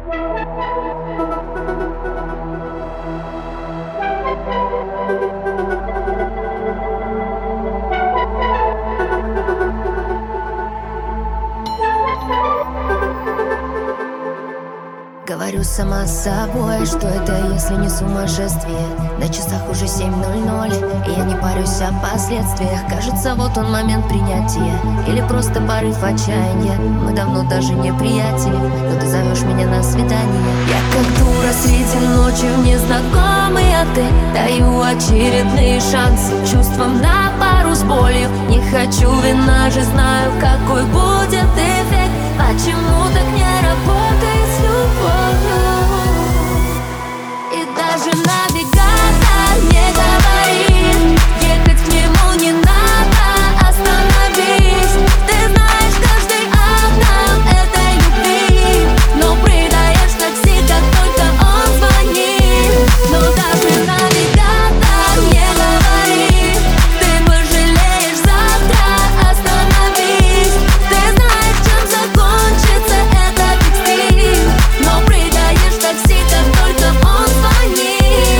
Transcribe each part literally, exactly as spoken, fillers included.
Говорю сама с собой, что это если не сумасшествие. На часах уже семь ноль ноль, и я не парюсь о последствиях. Кажется, вот он момент принятия, или просто порыв отчаяния. Мы давно даже не приятели, но ты зовешь меня на свидание. Я как дура среди ночи в незнакомый отель даю очередные шансы чувствам на пару с болью. Не хочу вина же, знаю, какой будет эффект. Почему так не работает с любовью? И даже навигатор не говорит, ехать к нему не надо, остановись. Ты знаешь, каждый атом этой любви, но предаешь такси, как только он звонит. Но даже навигатор не говорит, ты пожалеешь завтра, остановись. Ты знаешь, чем закончится этот экстрим, но предаешь такси, как только он звонит.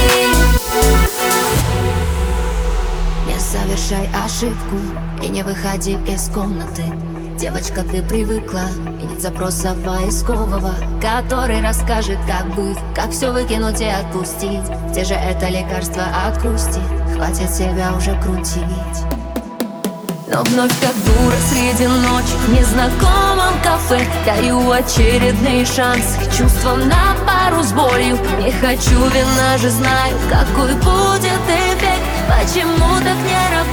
Не совершай ошибку и не выходи из комнаты. Девочка, ты привыкла, и нет запроса поискового, который расскажет, как быть, как все выкинуть и отпустить. Где же это лекарство от грусти? Хватит себя уже крутить. Но вновь как дура среди ночи в незнакомом кафе даю очередный шанс к чувствам на пару с болью. Не хочу вина же, знаю, какой будет эффект. Почему так не работает?